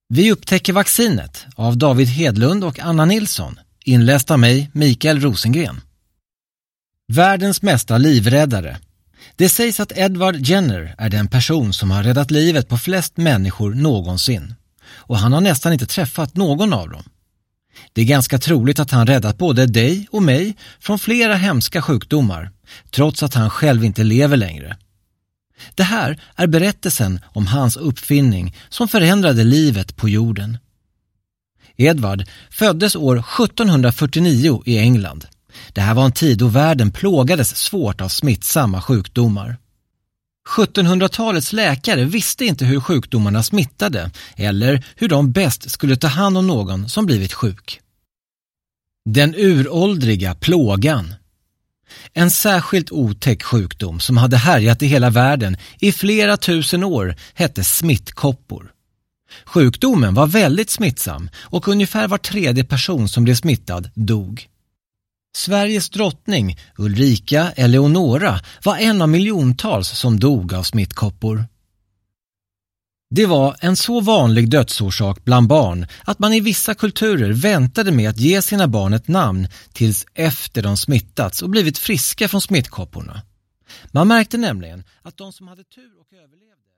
Vi upptäcker vaccinet av David Hedlund och Anna Nilsson, inläst av mig, Mikael Rosengren. Världens mesta livräddare. Det sägs att Edward Jenner är den person som har räddat livet på flest människor någonsin. Och han har nästan inte träffat någon av dem. Det är ganska troligt att han räddat både dig och mig från flera hemska sjukdomar, trots att han själv inte lever längre. Det här är berättelsen om hans uppfinning som förändrade livet på jorden. Edward föddes år 1749 i England. Det här var en tid då världen plågades svårt av smittsamma sjukdomar. 1700-talets läkare visste inte hur sjukdomarna smittade eller hur de bäst skulle ta hand om någon som blivit sjuk. Den uråldriga plågan. En särskilt otäck sjukdom som hade härjat i hela världen i flera tusen år hette smittkoppor. Sjukdomen var väldigt smittsam och ungefär var tredje person som blev smittad dog. Sveriges drottning Ulrika Eleonora var en av miljontals som dog av smittkoppor. Det var en så vanlig dödsorsak bland barn att man i vissa kulturer väntade med att ge sina barn ett namn tills efter de smittats och blivit friska från smittkopporna. Man märkte nämligen att de som hade tur och överlevde